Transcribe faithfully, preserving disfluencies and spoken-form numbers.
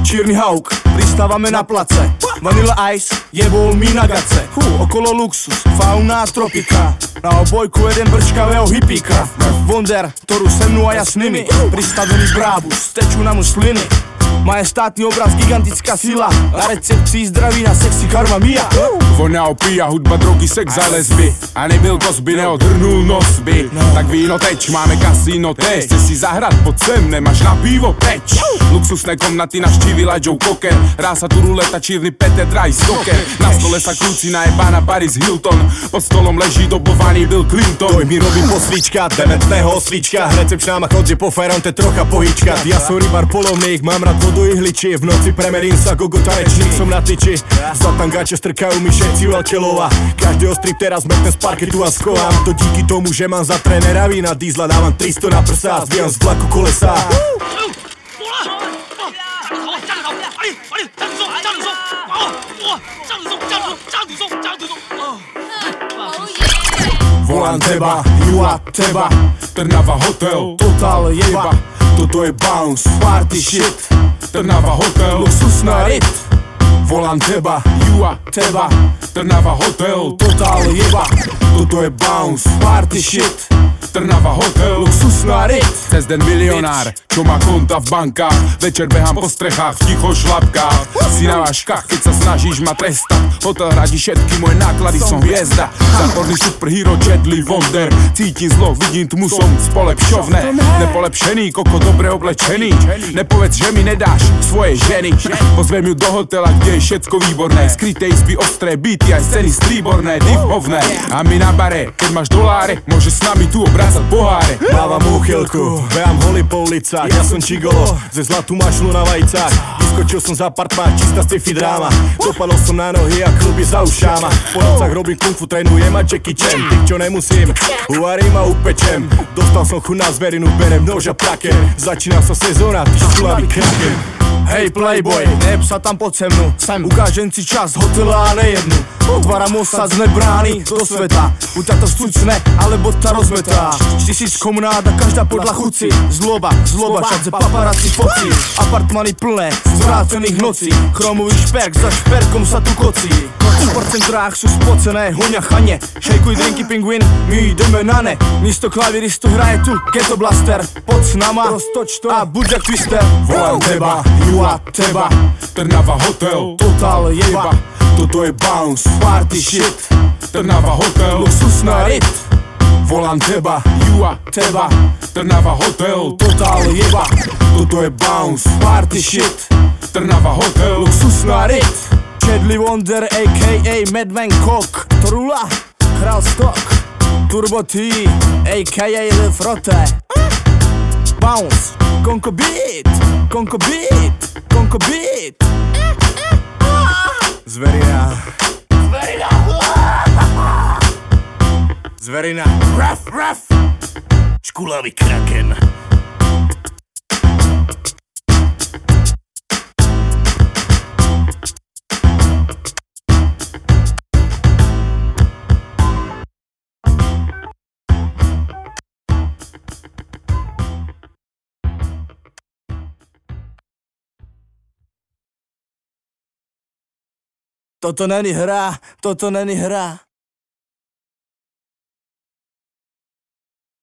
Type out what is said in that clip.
čierny hauk, pristávame na place. Vanilla Ice, jebol mi na gace. Hú, okolo luxus, fauna tropika. Na obojku jeden brčkavého hippíka. Wonder, ktorú se mnou a ja s nimi. Pristavený brábus, tečú nám už sliny. Majestátny obraz, gigantická sila. A recept psí zdraví na sexy karma mia. Voňa opíja, hudba, drogy, sex a lesby. A nebyl to by neodhrnul nos by. Tak víno teč, máme kasíno teč. Chce si zahrať pod sem, nemáš na pivo peč. Luxusné komnaty navštívila Joe Cocker. Hrá sa tu ruleta, čírny Peter Dry Stoker. Na stole sa krúci najebána Paris Hilton. Pod stolom leží dobovaný Bill Clinton. Doj mi robí posvíčka, dementného osvíčka. Recepčná ma chodže po Ferrante, trocha pohyčka. Ja som rybar polovných, mám rád vodu ihliči. V noci premerím sa, gogo tanečník som na tyči. Za tangáče strkajú mi všetci veľkelova. Každého strip teraz metnem z parketu a schovám. To díky tomu, že mám za trénera vína diesla. Dávam tristo na prsa a zbijam z vlaku kolesa. Volám teba, ju a teba. Trnava hotel, Total jeba. toto je bounce, Party shit, Trnava hotel, luxusná rit. volám teba, ju a Teba, Trnava hotel, total jeba. toto je bounce, Party shit, Trnava hotel, luxusná rit. cez den milionár, čo má konta v bankách. Večer behám po strechách, v ticho šlapkách. Si na váškach, keď sa snažíš ma trestať. Hotel hradí všetky moje náklady, som hviezda. Záporný superhero, Chadley Wonder. Cítim zlo, vidím tmu, som spolepšovné. Nepolepšený, koko dobre oblečený. Nepovedz, že mi nedáš svoje ženy. Pozvem ju do hotela, kde je všetko výborné. Skryté izby, ostré byty, aj scény stríborné, divhovné. A my na bare, keď máš doláre, môžeš s nami tu obrácať poháre. Mávam úchylku, behám holý po ulicách. Ja som čigolo, ze zlatú mašlu na vajcách. Vyskočil som za apartmán, čistá sci-fi dráma. Dopadol som na nohy a kluby za ušáma. Po nocách robím kung fu, trénujem a Jackie Chan. Tých, čo nemusím, uvarím a upečem. Dostal som chuť na zverinu, berem nož a praker. Začína sa sezóna, ty škulavý kraker. Hej playboy, neb sa tam pod se mnou. Ukážem si čas hotela a nejednu. Otváram osad z nebrány do sveta. Buď táto vstucne, alebo tá rozmetá. Tisíc komunáda, každá podľa chuci. Zloba, zloba, všadze paparazzi focí. Apartmany plné, zvrátených nocí. Chromový šperk, za šperkom sa tu kocí. V športcentrách sú spocené, hoňa chane. Šejkuj drinky pingvin, my ideme na ne. Místo klaviristu hraje tu Ghetto Blaster. Pod s nama, roztoč to a buď jak twister. Volám teba, ju a teba. Trnava hotel, Total jeba. toto je bounce, Party shit, Trnava hotel, luxusná rit. volám teba, ju a Teba, Trnava hotel, total jeba. toto je bounce, Party shit, Trnava hotel, luxusná rit. Chadley Wonder a ká á Madman Cock. Trula, hral stok. Turbo T a ká á Le Frotte. Bounce, Konko beat, Konko beat, Konko beat. Zverina, Zverina, Zverina, Ruff, Ruff, škulavý kraken. Toto není hra, toto není hra.